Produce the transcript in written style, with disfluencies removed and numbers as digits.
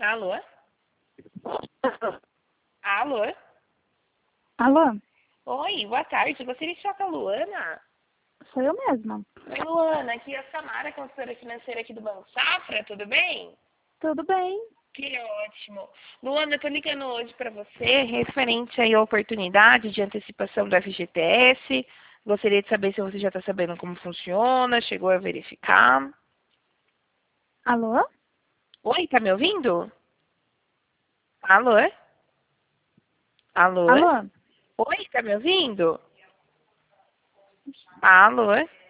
Alô? Alô? Alô? Oi, boa tarde. Gostaria de falar com a Luana? Sou eu mesma. Oi, Luana. Aqui é a Samara, consultora financeira aqui do Banco Safra. Tudo bem? Tudo bem? Que ótimo. Luana, eu tô ligando hoje para você referente aí à oportunidade de antecipação do FGTS. Gostaria de saber se você já está sabendo como funciona, chegou a verificar. Alô? Oi, tá me ouvindo? Alô? Alô? Alô? Oi, tá me ouvindo? Alô?